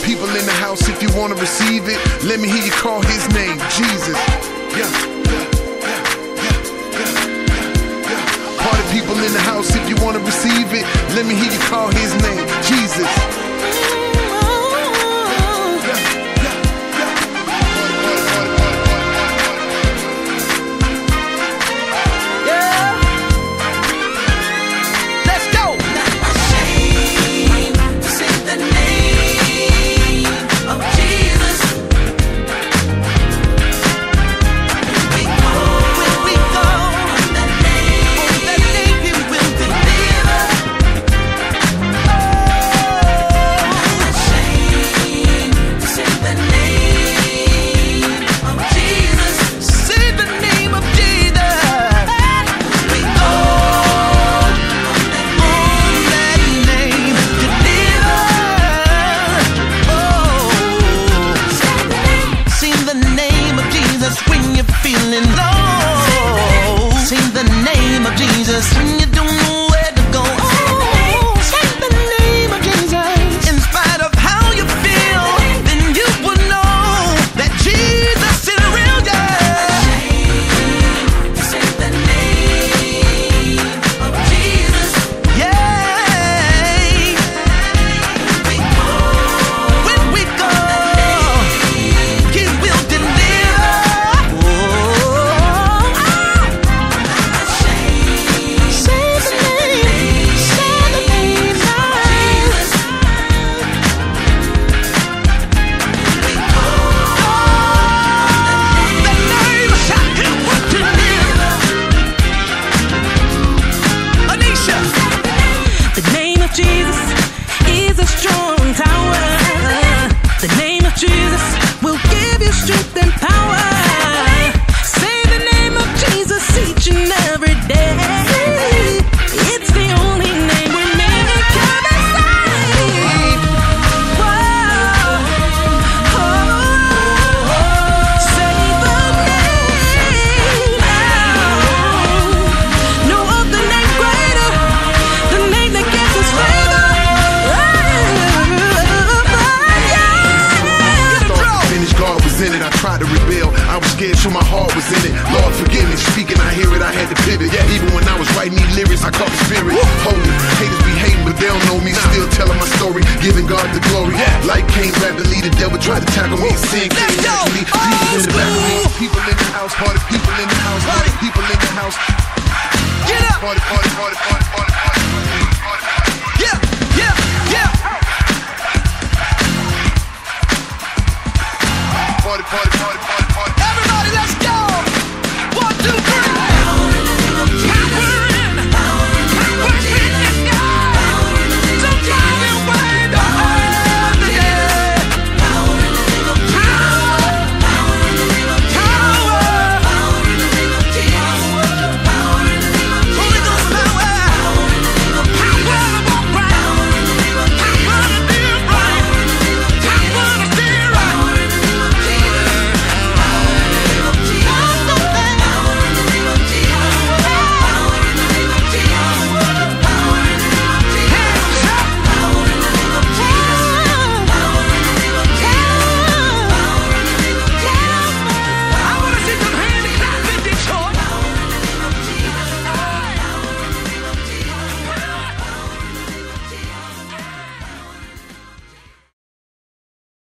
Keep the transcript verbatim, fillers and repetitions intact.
people in the house, if you wanna receive it, let me hear you call his name, Jesus. Yeah, yeah, yeah, yeah, yeah, yeah. Party people in the house, if you wanna receive it, let me hear you call his name, Jesus. When you're feeling low, say the name of Jesus. When you don't know where to go, oh, say the name of Jesus. In spite of how you feel, then you will know that Jesus is real, yeah. Say the name of Jesus. Yeah. When we go, He will deliver. Strength and power. Say the name of Jesus each and every day. It's the only name we never can be saved. Whoa. Oh. Say the name now. No other name greater. The name that gives us favor. God was in it, I tried to rebel. I was scared, so my heart was in it. Lord, forgive me. Speaking, I hear it, I had to pivot. Yeah, even when I was writing these lyrics, I caught the spirit. Holy, haters be hating, but they don't know me. Still telling my story, giving God the glory. Light came rapidly, the devil tried to tackle me. Sin came naturally. People in the back, people in the house, party people in the house, party people in the house. Get up! Party, party, party, party, party, party, party. Yeah, yeah, yeah. Party, party, party, party.